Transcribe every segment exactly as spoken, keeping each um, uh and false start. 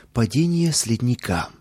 Падение с ледника.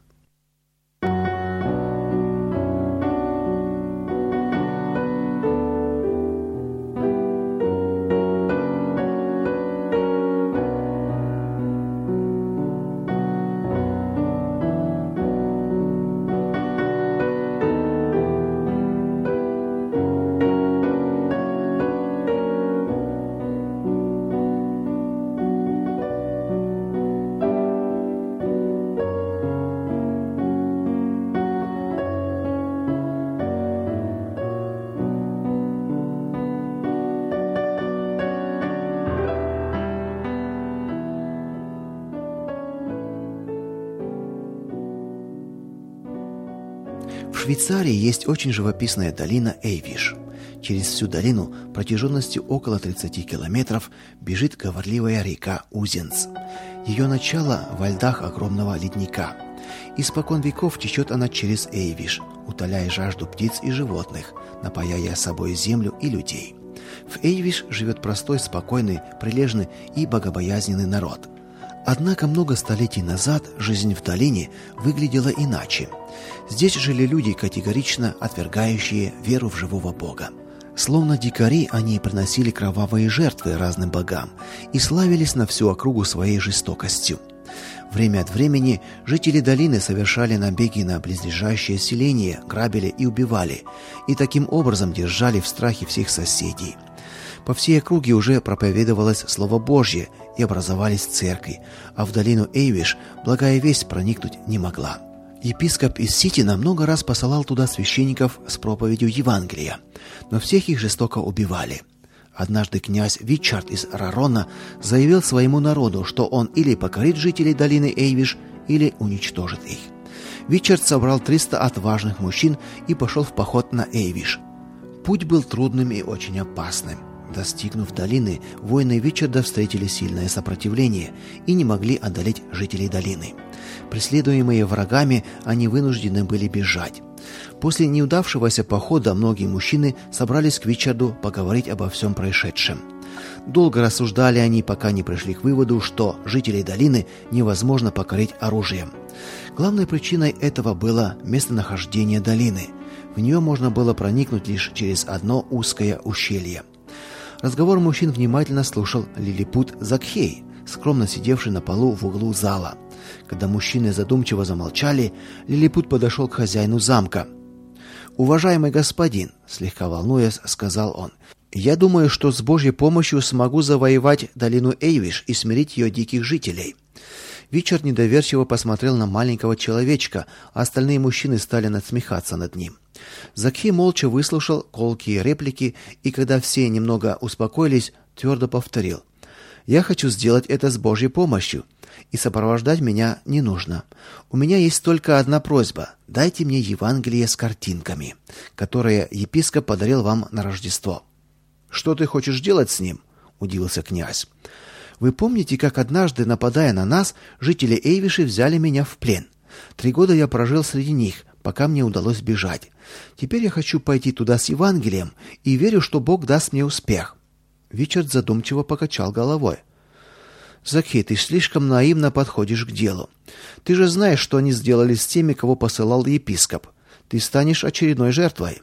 В Швейцарии есть очень живописная долина Эйвиш. Через всю долину протяженностью около тридцати километров бежит говорливая река Узенц. Ее начало во льдах огромного ледника. Испокон веков течет она через Эйвиш, утоляя жажду птиц и животных, напояя собой землю и людей. В Эйвиш живет простой, спокойный, прилежный и богобоязненный народ. Однако много столетий назад жизнь в долине выглядела иначе. Здесь жили люди, категорично отвергающие веру в живого Бога. Словно дикари, они приносили кровавые жертвы разным богам и славились на всю округу своей жестокостью. Время от времени жители долины совершали набеги на близлежащее селение, грабили и убивали, и таким образом держали в страхе всех соседей. По всей округе уже проповедовалось Слово Божье и образовались церкви, а в долину Эйвиш благая весть проникнуть не могла. Епископ из Ситина много раз посылал туда священников с проповедью Евангелия, но всех их жестоко убивали. Однажды князь Вичард из Рарона заявил своему народу, что он или покорит жителей долины Эйвиш, или уничтожит их. Вичард собрал триста отважных мужчин и пошел в поход на Эйвиш. Путь был трудным и очень опасным. Достигнув долины, воины Вичарда встретили сильное сопротивление и не могли одолеть жителей долины. Преследуемые врагами, они вынуждены были бежать. После неудавшегося похода многие мужчины собрались к Вичарду поговорить обо всем происшедшем. Долго рассуждали они, пока не пришли к выводу, что жителей долины невозможно покорить оружием. Главной причиной этого было местонахождение долины. В нее можно было проникнуть лишь через одно узкое ущелье. Разговор мужчин внимательно слушал лилипут Закхей, скромно сидевший на полу в углу зала. Когда мужчины задумчиво замолчали, лилипут подошел к хозяину замка. «Уважаемый господин», — слегка волнуясь, сказал он, — «я думаю, что с Божьей помощью смогу завоевать долину Эйвиш и смирить ее диких жителей». Вичард недоверчиво посмотрел на маленького человечка, а остальные мужчины стали надсмехаться над ним. Закхей молча выслушал колкие реплики, и когда все немного успокоились, твердо повторил: «Я хочу сделать это с Божьей помощью, и сопровождать меня не нужно. У меня есть только одна просьба: дайте мне Евангелие с картинками, которое епископ подарил вам на Рождество». «Что ты хочешь делать с ним?» – удивился князь. «Вы помните, как однажды, нападая на нас, жители Эйвиши взяли меня в плен? Три года я прожил среди них, пока мне удалось бежать. Теперь я хочу пойти туда с Евангелием и верю, что Бог даст мне успех». Вичард задумчиво покачал головой. «Закхей, ты слишком наивно подходишь к делу. Ты же знаешь, что они сделали с теми, кого посылал епископ. Ты станешь очередной жертвой».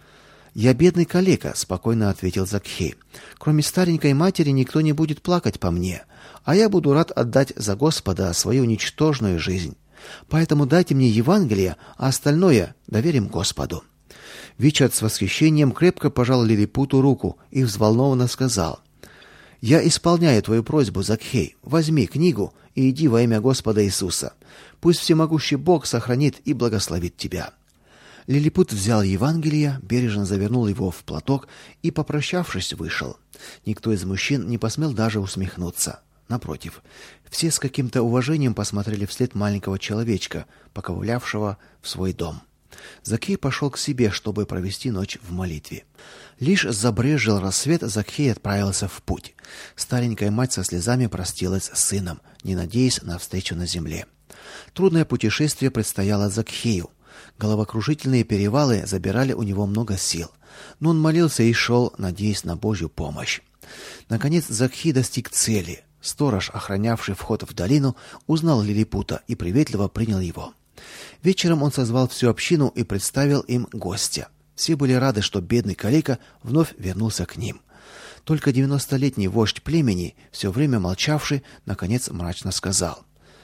«Я бедный калека», — спокойно ответил Закхей. «Кроме старенькой матери никто не будет плакать по мне, а я буду рад отдать за Господа свою ничтожную жизнь. Поэтому дайте мне Евангелие, а остальное доверим Господу». Вичард с восхищением крепко пожал лилипуту руку и взволнованно сказал: «Я исполняю твою просьбу, Закхей. Возьми книгу и иди во имя Господа Иисуса. Пусть всемогущий Бог сохранит и благословит тебя». Лилипут взял Евангелие, бережно завернул его в платок и, попрощавшись, вышел. Никто из мужчин не посмел даже усмехнуться. Напротив, все с каким-то уважением посмотрели вслед маленького человечка, поковылявшего в свой дом. Закхей пошел к себе, чтобы провести ночь в молитве. Лишь забрезжил рассвет, Закхей отправился в путь. Старенькая мать со слезами простилась с сыном, не надеясь на встречу на земле. Трудное путешествие предстояло Закхею. Головокружительные перевалы забирали у него много сил, но он молился и шел, надеясь на Божью помощь. Наконец Закхей достиг цели. Сторож, охранявший вход в долину, узнал лилипута и приветливо принял его. Вечером он созвал всю общину и представил им гостя. Все были рады, что бедный калека вновь вернулся к ним. Только девяностолетний вождь племени, все время молчавший, наконец мрачно сказал: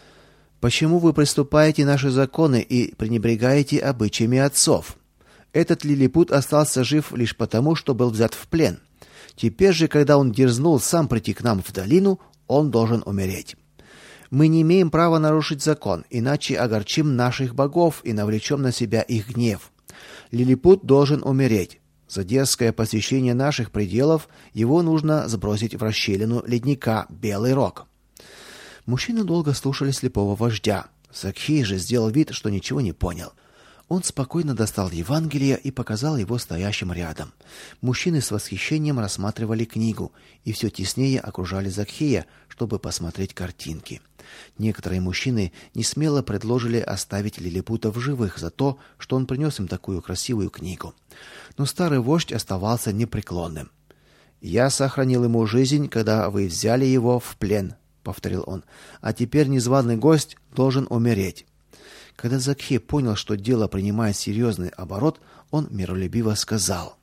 «Почему вы приступаете наши законы и пренебрегаете обычаями отцов? Этот лилипут остался жив лишь потому, что был взят в плен. Теперь же, когда он дерзнул сам прийти к нам в долину, он должен умереть. Мы не имеем права нарушить закон, иначе огорчим наших богов и навлечем на себя их гнев. Лилипут должен умереть. За дерзкое посещение наших пределов его нужно сбросить в расщелину ледника Белый Рог». Мужчины долго слушали слепого вождя. Закхей же сделал вид, что ничего не понял. Он спокойно достал Евангелие и показал его стоящим рядом. Мужчины с восхищением рассматривали книгу и все теснее окружали Закхея, чтобы посмотреть картинки. Некоторые мужчины несмело предложили оставить лилипута в живых за то, что он принес им такую красивую книгу. Но старый вождь оставался непреклонным. «Я сохранил ему жизнь, когда вы взяли его в плен», — повторил он, — «а теперь незваный гость должен умереть». Когда Закхей понял, что дело принимает серьезный оборот, он миролюбиво сказал: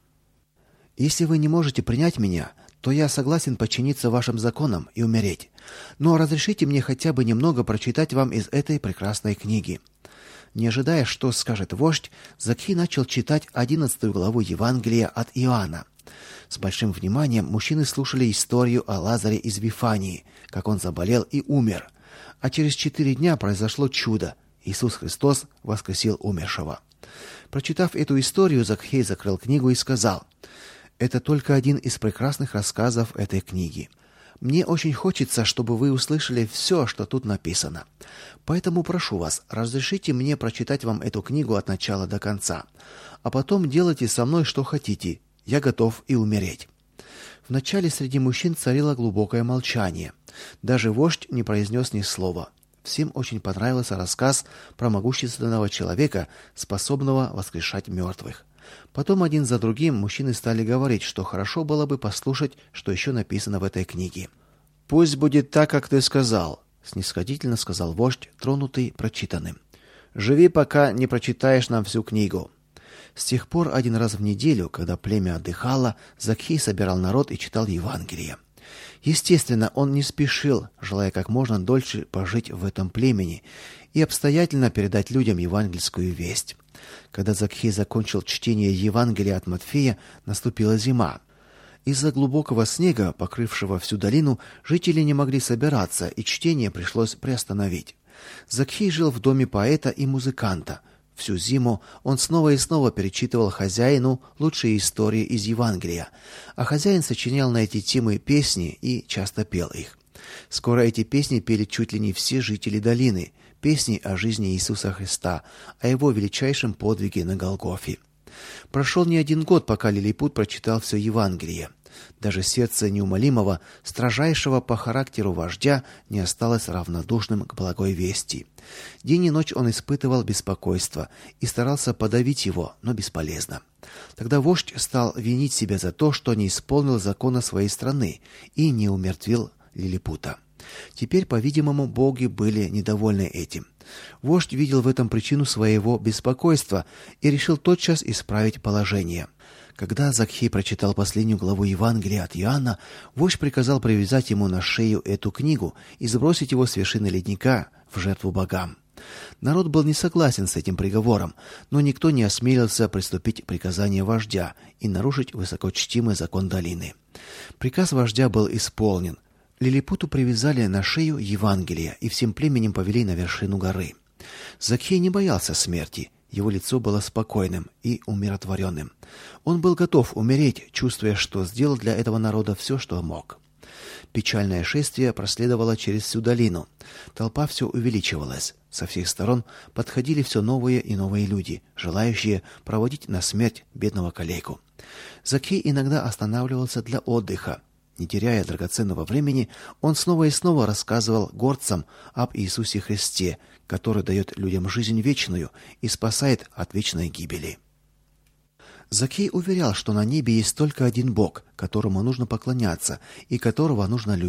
«Если вы не можете принять меня, то я согласен подчиниться вашим законам и умереть. Но разрешите мне хотя бы немного прочитать вам из этой прекрасной книги». Не ожидая, что скажет вождь, Закхей начал читать одиннадцатую главу Евангелия от Иоанна. С большим вниманием мужчины слушали историю о Лазаре из Вифании, как он заболел и умер. А через четыре дня произошло чудо. Иисус Христос воскресил умершего. Прочитав эту историю, Закхей закрыл книгу и сказал: «Это только один из прекрасных рассказов этой книги. Мне очень хочется, чтобы вы услышали все, что тут написано. Поэтому прошу вас, разрешите мне прочитать вам эту книгу от начала до конца. А потом делайте со мной что хотите. Я готов и умереть». Вначале среди мужчин царило глубокое молчание. Даже вождь не произнес ни слова. Всем очень понравился рассказ про могущественного человека, способного воскрешать мертвых. Потом один за другим мужчины стали говорить, что хорошо было бы послушать, что еще написано в этой книге. «Пусть будет так, как ты сказал», — снисходительно сказал вождь, тронутый прочитанным. «Живи, пока не прочитаешь нам всю книгу». С тех пор один раз в неделю, когда племя отдыхало, Закхей собирал народ и читал Евангелие. Естественно, он не спешил, желая как можно дольше пожить в этом племени и обстоятельно передать людям евангельскую весть. Когда Закхей закончил чтение Евангелия от Матфея, наступила зима. Из-за глубокого снега, покрывшего всю долину, жители не могли собираться, и чтение пришлось приостановить. Закхей жил в доме поэта и музыканта. Всю зиму он снова и снова перечитывал хозяину лучшие истории из Евангелия, а хозяин сочинял на эти темы песни и часто пел их. Скоро эти песни пели чуть ли не все жители долины, песни о жизни Иисуса Христа, о его величайшем подвиге на Голгофе. Прошел не один год, пока лилипут прочитал все Евангелие. Даже сердце неумолимого, строжайшего по характеру вождя не осталось равнодушным к благой вести. День и ночь он испытывал беспокойство и старался подавить его, но бесполезно. Тогда вождь стал винить себя за то, что не исполнил закона своей страны и не умертвил лилипута. Теперь, по-видимому, боги были недовольны этим. Вождь видел в этом причину своего беспокойства и решил тотчас исправить положение. Когда Закхей прочитал последнюю главу Евангелия от Иоанна, вождь приказал привязать ему на шею эту книгу и сбросить его с вершины ледника в жертву богам. Народ был не согласен с этим приговором, но никто не осмелился приступить к приказанию вождя и нарушить высокочтимый закон долины. Приказ вождя был исполнен. Лилипуту привязали на шею Евангелие и всем племенем повели на вершину горы. Закхей не боялся смерти. Его лицо было спокойным и умиротворенным. Он был готов умереть, чувствуя, что сделал для этого народа все, что мог. Печальное шествие проследовало через всю долину. Толпа все увеличивалась. Со всех сторон подходили все новые и новые люди, желающие проводить на смерть бедного калеку. Закхей иногда останавливался для отдыха. Не теряя драгоценного времени, он снова и снова рассказывал гордцам об Иисусе Христе, который дает людям жизнь вечную и спасает от вечной гибели. Закхей уверял, что на небе есть только один Бог, которому нужно поклоняться и которого нужно любить.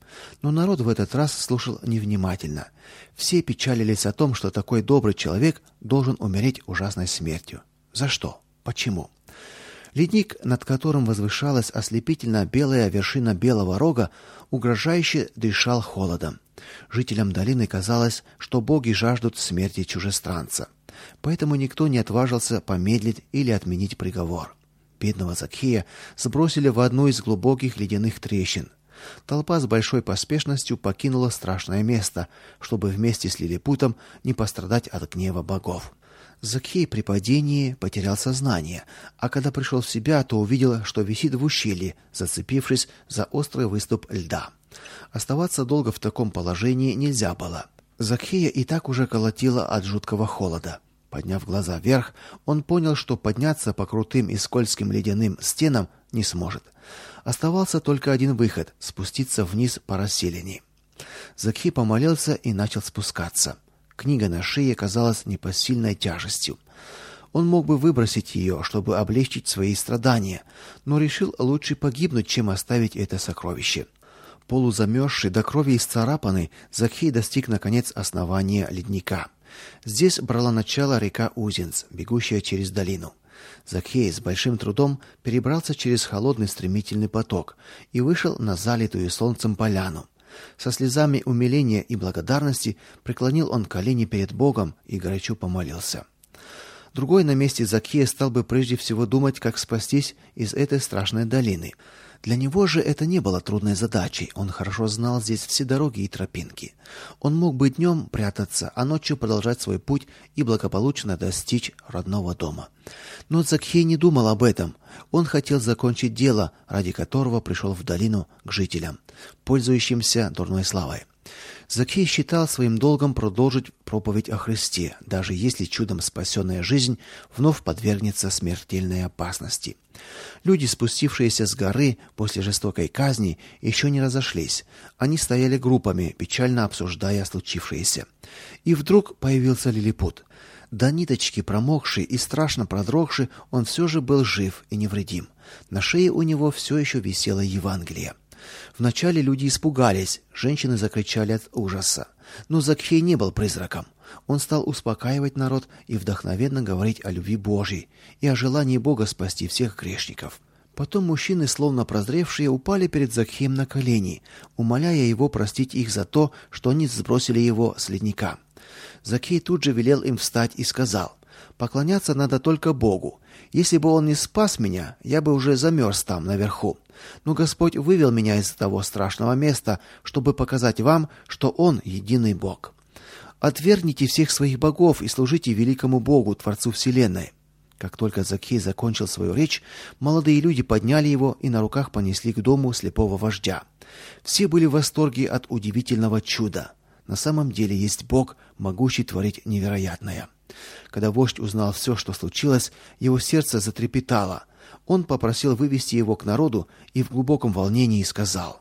Но народ в этот раз слушал невнимательно. Все печалились о том, что такой добрый человек должен умереть ужасной смертью. За что? Почему? Ледник, над которым возвышалась ослепительно белая вершина Белого Рога, угрожающе дышал холодом. Жителям долины казалось, что боги жаждут смерти чужестранца. Поэтому никто не отважился помедлить или отменить приговор. Бедного Закхея сбросили в одну из глубоких ледяных трещин. Толпа с большой поспешностью покинула страшное место, чтобы вместе с лилипутом не пострадать от гнева богов. Закхей при падении потерял сознание, а когда пришел в себя, то увидел, что висит в ущелье, зацепившись за острый выступ льда. Оставаться долго в таком положении нельзя было. Закхея и так уже колотило от жуткого холода. Подняв глаза вверх, он понял, что подняться по крутым и скользким ледяным стенам не сможет. Оставался только один выход — спуститься вниз по расселине. Закхей помолился и начал спускаться. Книга на шее казалась непосильной тяжестью. Он мог бы выбросить ее, чтобы облегчить свои страдания, но решил лучше погибнуть, чем оставить это сокровище. Полузамерзший, до крови исцарапанный, Закхей достиг наконец основания ледника. Здесь брала начало река Узенц, бегущая через долину. Закхей с большим трудом перебрался через холодный стремительный поток и вышел на залитую солнцем поляну. Со слезами умиления и благодарности преклонил он колени перед Богом и горячо помолился. Другой на месте Закхея стал бы прежде всего думать, как спастись из этой страшной долины. Для него же это не было трудной задачей. Он хорошо знал здесь все дороги и тропинки. Он мог бы днем прятаться, а ночью продолжать свой путь и благополучно достичь родного дома. Но Закхей не думал об этом. Он хотел закончить дело, ради которого пришел в долину к жителям, пользующимся дурной славой. Закхей считал своим долгом продолжить проповедь о Христе, даже если чудом спасенная жизнь вновь подвергнется смертельной опасности. Люди, спустившиеся с горы после жестокой казни, еще не разошлись. Они стояли группами, печально обсуждая случившееся. И вдруг появился лилипут. До ниточки промокший и страшно продрогший, он все же был жив и невредим. На шее у него все еще висело Евангелие. Вначале люди испугались, женщины закричали от ужаса. Но Закхей не был призраком. Он стал успокаивать народ и вдохновенно говорить о любви Божьей и о желании Бога спасти всех грешников. Потом мужчины, словно прозревшие, упали перед Закхеем на колени, умоляя его простить их за то, что они сбросили его с ледника. Закхей тут же велел им встать и сказал: «Поклоняться надо только Богу. Если бы он не спас меня, я бы уже замерз там, наверху. Но Господь вывел меня из того страшного места, чтобы показать вам, что Он единый Бог. Отвергните всех своих богов и служите великому Богу, Творцу Вселенной». Как только Закхей закончил свою речь, молодые люди подняли его и на руках понесли к дому слепого вождя. Все были в восторге от удивительного чуда. На самом деле есть Бог, могущий творить невероятное. Когда вождь узнал все, что случилось, его сердце затрепетало. Он попросил вывести его к народу и в глубоком волнении сказал: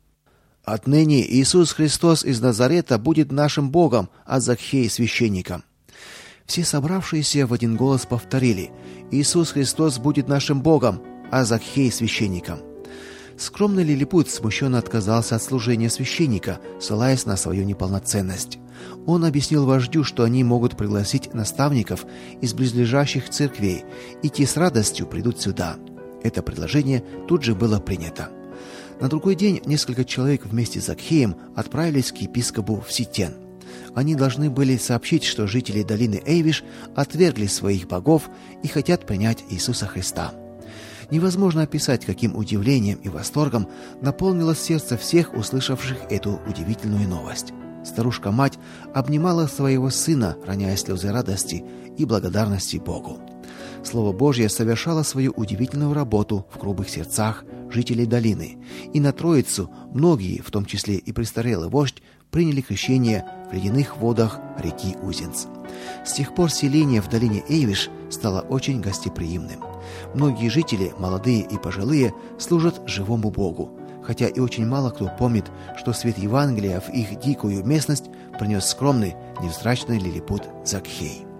«Отныне Иисус Христос из Назарета будет нашим Богом, а Закхей — священником». Все собравшиеся в один голос повторили: «Иисус Христос будет нашим Богом, а Закхей — священником». Скромный лилипут смущенно отказался от служения священника, ссылаясь на свою неполноценность. Он объяснил вождю, что они могут пригласить наставников из близлежащих церквей, и те с радостью придут сюда. Это предложение тут же было принято. На другой день несколько человек вместе с Закхеем отправились к епископу в Ситен. Они должны были сообщить, что жители долины Эйвиш отвергли своих богов и хотят принять Иисуса Христа. Невозможно описать, каким удивлением и восторгом наполнилось сердце всех, услышавших эту удивительную новость. Старушка-мать обнимала своего сына, роняя слезы радости и благодарности Богу. Слово Божье совершало свою удивительную работу в грубых сердцах жителей долины, и на Троицу многие, в том числе и престарелый вождь, приняли крещение в ледяных водах реки Узенц. С тех пор селение в долине Эйвиш стало очень гостеприимным. Многие жители, молодые и пожилые, служат живому Богу, хотя и очень мало кто помнит, что свет Евангелия в их дикую местность принес скромный, невзрачный лилипут Закхей.